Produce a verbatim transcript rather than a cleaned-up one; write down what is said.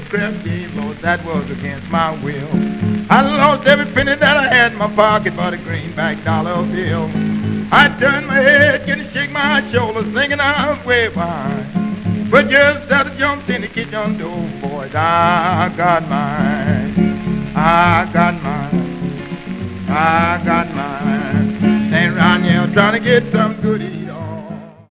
witchcraft game, Lord, that was against my will. I lost every penny that I had in my pocket for the greenback dollar bill. I turned my head, getting shake my shoulders, thinking I was way behind. But just as I jumped in the kitchen door, boys, I got mine. I got mine. I got mine. Stand around here trying to get some good eat.